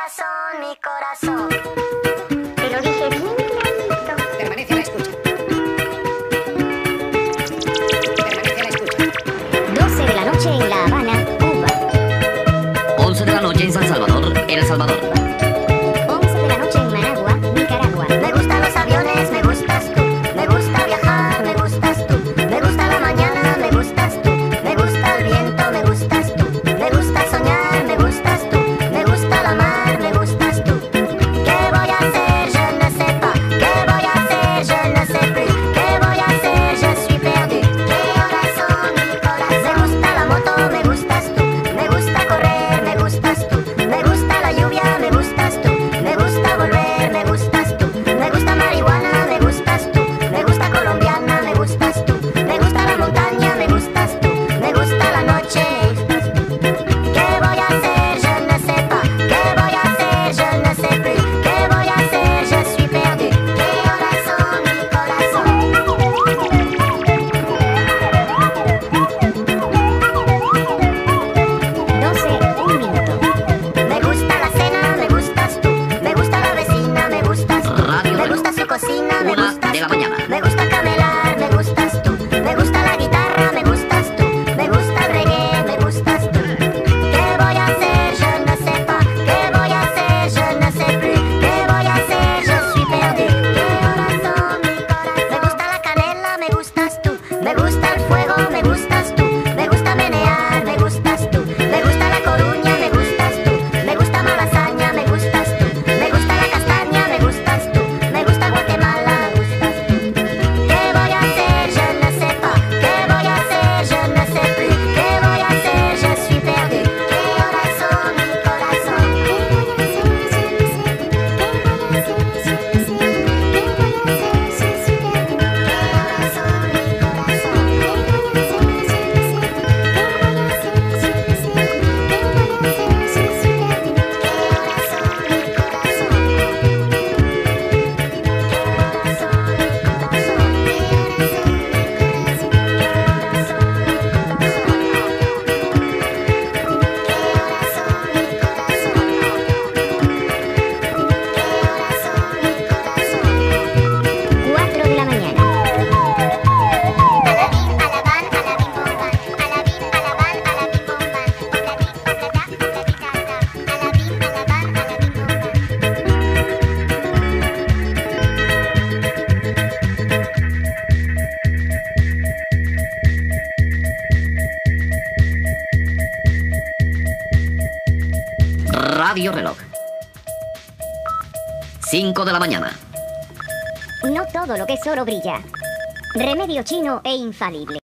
corazón, mi corazón. Te lo dije bien clarito. Permanece a la escucha. Permanece a la escucha. 12 de la noche en La Habana, Cuba. 11 de la noche en San Salvador, El Salvador. 11 de la noche en Managua, Nicaragua. Me gustan los aviones, me gustas tú. Me gusta viajar, me gustas tú. Me gusta la mañana, me gustas tú. Me gusta el viento, me gustas tú. Me gusta soñar, me gustas tú. Me gusta la mar, me gustas tú. ¿Qué voy a hacer? Je ne sais pas. ¿Qué voy a hacer? Je ne sais plus. ¿Qué voy a hacer? Je suis perdu. ¿Qué horas son, mi corazón? Me gusta la moto, me gustas tú. Me gusta correr, me gustas tú. Me gusta la lluvia, me gustas tú. Me gusta volver, me gustas tú. Me gusta marihuana, me gustas tú. Me gusta colombiana, me gustas tú. Me gusta la montaña, me gustas tú. Me gusta la noche, estás tú. ¿Qué voy a hacer? Je ne sais pas. ¿Qué voy a hacer? Je ne sais plus. ¿Qué voy a hacer? Je suis perdu. ¿Qué horas son, mi corazón? 12, un minuto. Me gusta la cena, me gustas tú. Me gusta la vecina, me gustas tú. Radio Me gusta su cocina, me 1 gustas de la tú. mañana. Me gusta camelar, me gustas tú. Me gusta la guitarra, me gustas tú. Me gusta el reggae, me gustas tú. ¿Qué voy a hacer? Je ne sais pas. ¿Qué voy a hacer? Je ne sais plus. ¿Qué voy a hacer? Je suis perdu. ¿Qué horas son, mi corazón? Me gusta la canela, me gustas tú. Me gusta el fuego, me gustas tú. Me gusta menear, me gustas tú. Me gusta la Coruña, me gustas tú. Me gusta Malasaña, me gustas tú. Me gusta la castaña, me gustas tú. Me gusta Guatemala, me gustas tú. ¿Qué voy a hacer? Je ne sais pas. ¿Qué voy a hacer? Je ne sais plus. ¿Qué voy a hacer? Je suis perdu. ¿Qué horas son, mi corazón? Cuatro de la mañana. Alabim, alaban, alabim, bomban. Alabim, alaban, alabim, bomban. Obladi, oblada, obladitata. Alabim, alaban, alabim, bomban. Radio Reloj. 5 de la mañana. No todo lo que es oro brilla. Remedio chino e infalible.